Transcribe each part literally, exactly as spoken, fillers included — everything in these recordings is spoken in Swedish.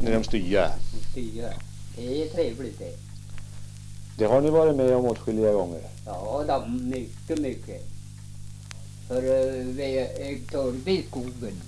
när de styr. Styr. Det är trevligt det. Det har ni varit med om åtskilliga gånger. Ja, då, mycket, mycket. För uh, vi är torv i skogen.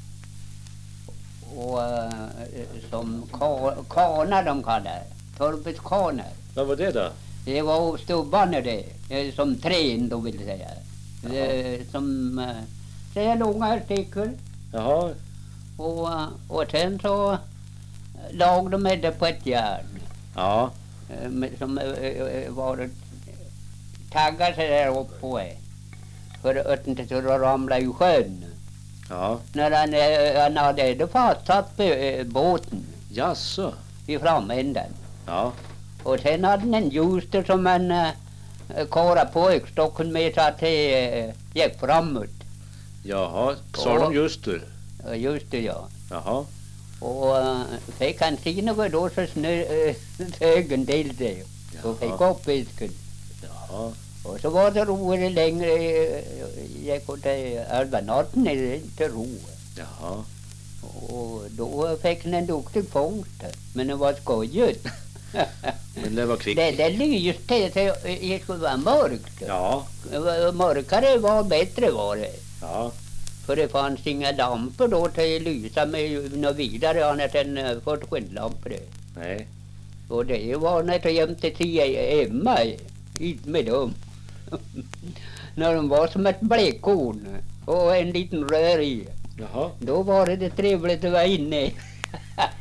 Och uh, som ka, kanar de kallar. Torvets kanar. Vad var det då? Det var stubbarna det. eh, Som trän då vill säga. Det, som uh, säger långa stycken. Jaha. Och, uh, och sen så lag de det på ett järn. Ja. Uh, med, som uh, var taggar sig där uppe på det. För att inte så ramla i sjön. Ja. När han, uh, han hade det fastsatt på uh, båten Jaså. i framänden. Ja. Och sen hade han en ljuster som han uh, karade på ökstocken med så att det uh, gick framåt. Jaha. Sa Ja. de just det? Uh, just det, ja. Jaha. Och uh, fick han se något då så snö uh, högen till det. Och fick upp fisken. Jaha. Och så var det roligare längre. uh, gick åt älvanatten är det inte ro. Jaha. Och då fick han en duktig fångst. Men det var skojigt. Men det var kvickt. Det, det lyste, så det skulle vara mörkt. Ja. Mörkare var bättre var det. Ja. För det fanns inga lampor då till att lysa med något vidare annat än uh, fotogenlampor. Nej. Och det var när jag jämte till hemma hit med dem. När de var som ett blekorn och en liten rör i. Jaha. Då var det, det trevligt att vara inne.